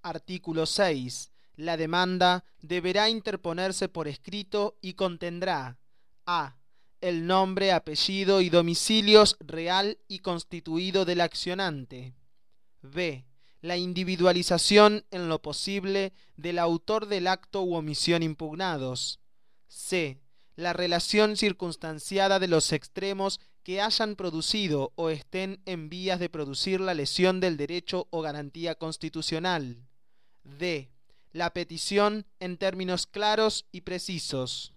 Artículo 6. La demanda deberá interponerse por escrito y contendrá: a. El nombre, apellido y domicilios real y constituido del accionante. b. La individualización en lo posible del autor del acto u omisión impugnados. c. La relación circunstanciada de los extremos que hayan producido o estén en vías de producir la lesión del derecho o garantía constitucional. d. La petición en términos claros y precisos.